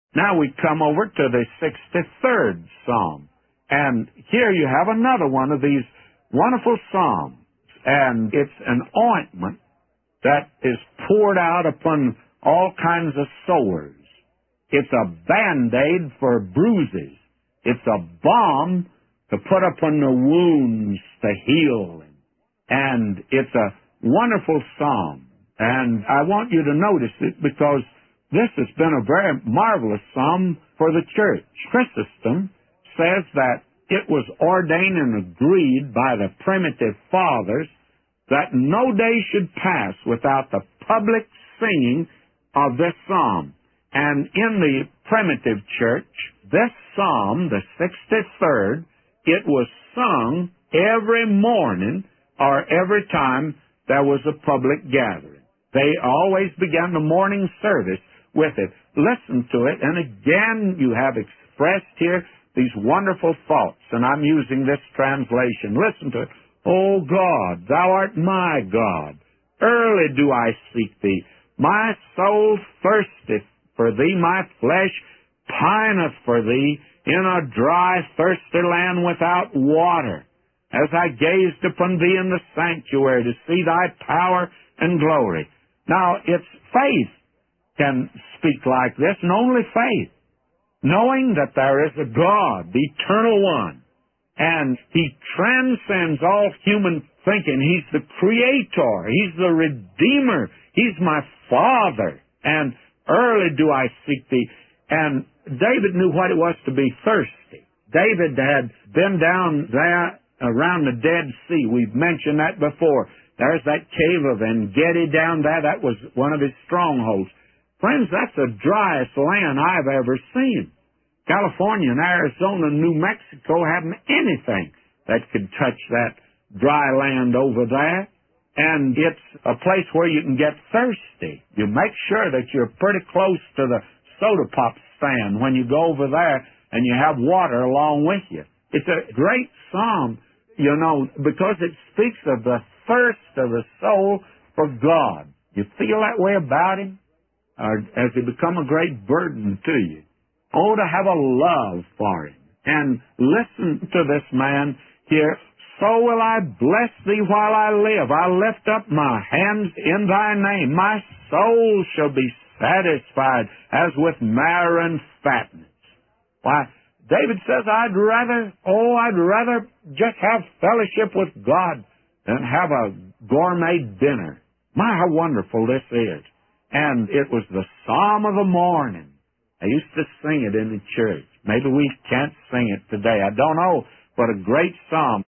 Now we come over to the 63rd Psalm. And here you have another one of these wonderful Psalms. And it's an ointment that is poured out upon all kinds of sores. It's a Band-Aid for bruises. It's a balm to put upon the wounds to heal. And it's a wonderful Psalm. And I want you to notice it because this has been a very marvelous Psalm for the church. Chrysostom says that it was ordained and agreed by the primitive fathers that no day should pass without the public singing of this Psalm. And in the primitive church, this Psalm, the 63rd, it was sung every morning or every time there was a public gathering. They always began the morning service with it. Listen to it, and again you have expressed here these wonderful thoughts, and I'm using this translation. Listen to it. O God, thou art my God. Early do I seek thee. My soul thirsteth for thee, my flesh pineth for thee in a dry, thirsty land without water, as I gazed upon thee in the sanctuary to see thy power and glory. Now, it's faith can speak like this, and only faith, knowing that there is a God, the eternal one, and He transcends all human thinking. He's the Creator. He's the Redeemer. He's my Father. And early do I seek thee. And David knew what it was to be thirsty. David had been down there around the Dead Sea. We've mentioned that before. There's that cave of En-Gedi down there. That was one of his strongholds. Friends, that's the driest land I've ever seen. California and Arizona and New Mexico haven't anything that could touch that dry land over there. And it's a place where you can get thirsty. You make sure that you're pretty close to the soda pop stand when you go over there and you have water along with you. It's a great psalm, you know, because it speaks of the thirst of the soul for God. You feel that way about Him? Or has He become a great burden to you? Oh, to have a love for Him. And listen to this man here. So will I bless thee while I live. I lift up my hands in thy name. My soul shall be satisfied as with marrow and fatness. Why, David says, I'd rather just have fellowship with God than have a gourmet dinner. My, how wonderful this is. And it was the Psalm of the morning. I used to sing it in the church. Maybe we can't sing it today. I don't know, but a great psalm.